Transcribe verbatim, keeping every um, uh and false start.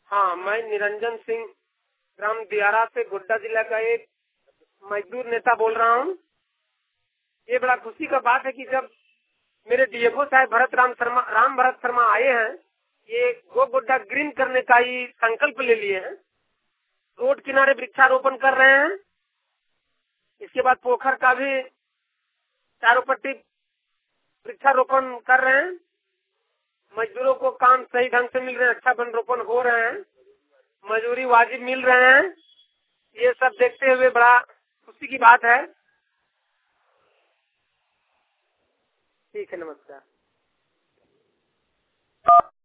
हाँ, मैं निरंजन सिंह ग्राम दियारा से गोड्डा जिला का एक मजदूर नेता बोल रहा हूँ। ये बड़ा खुशी का बात है कि जब मेरे डीएफओ साहब भरत राम शर्मा राम भरत शर्मा आए हैं, ये गो गोड्डा ग्रीन करने का ही संकल्प ले लिए हैं। रोड किनारे वृक्षारोपण कर रहे हैं। इसके बाद पोखर का भी चारों पट्टी वृक्षारोपण कर रहे हैं। मजदूरों को काम सही ढंग से मिल रहे हैं, अच्छा वन रोपण हो रहे हैं, मजदूरी वाजिब मिल रहे हैं। ये सब देखते हुए बड़ा खुशी की बात है। ठीक है, नमस्कार।